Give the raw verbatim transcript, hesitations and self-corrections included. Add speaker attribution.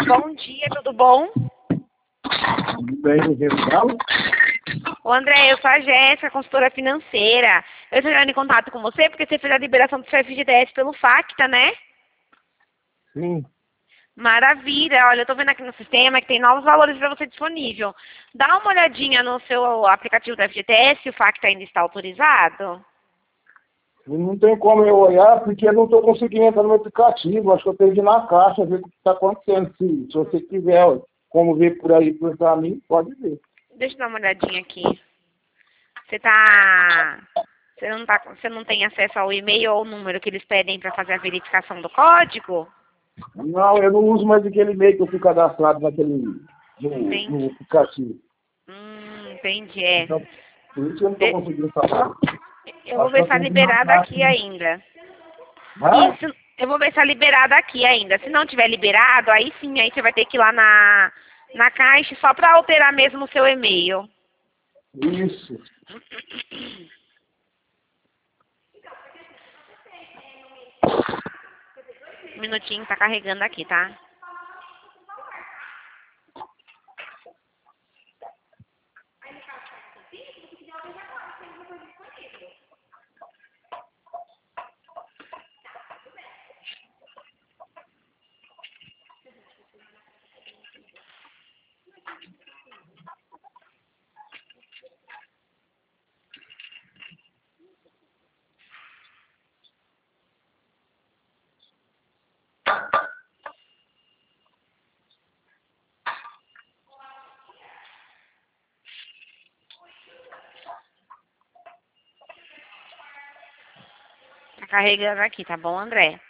Speaker 1: bom dia, tudo bom?
Speaker 2: Tudo bem, Reginaldo?
Speaker 1: Ô André, eu sou a Jéssica, consultora financeira. Eu estou entrando em contato com você porque você fez a liberação do seu F G T S pelo Facta, né?
Speaker 2: Sim.
Speaker 1: Maravilha, olha, eu tô vendo aqui no sistema que tem novos valores para você disponível. Dá uma olhadinha no seu aplicativo do F G T S, o Facta ainda está autorizado?
Speaker 2: Não tem como eu olhar porque eu não estou conseguindo entrar no aplicativo. Acho que eu tenho que ir na caixa ver o que está acontecendo. Se, se você quiser como ver por aí para mim, pode ver.
Speaker 1: Deixa eu dar uma olhadinha aqui. Você tá... Você não, tá... você não tem acesso ao e-mail ou ao número que eles pedem para fazer a verificação do código?
Speaker 2: Não, eu não uso mais aquele e-mail que eu fui cadastrado naquele, no,
Speaker 1: Entendi.
Speaker 2: no aplicativo.
Speaker 1: Hum, entendi, é.
Speaker 2: Então, por isso que eu não estou
Speaker 1: De-
Speaker 2: conseguindo falar.
Speaker 1: Eu vou
Speaker 2: Acho que
Speaker 1: ver
Speaker 2: eu
Speaker 1: se está
Speaker 2: tenho que ir na
Speaker 1: liberado
Speaker 2: caixa.
Speaker 1: aqui ainda.
Speaker 2: Hã?
Speaker 1: Isso, eu vou ver se está liberado aqui ainda. Se não tiver liberado, aí sim, aí você vai ter que ir lá na, na caixa só para alterar mesmo o seu e-mail.
Speaker 2: Isso.
Speaker 1: Um minutinho, tá carregando aqui, tá? Tá carregando aqui, tá bom, André?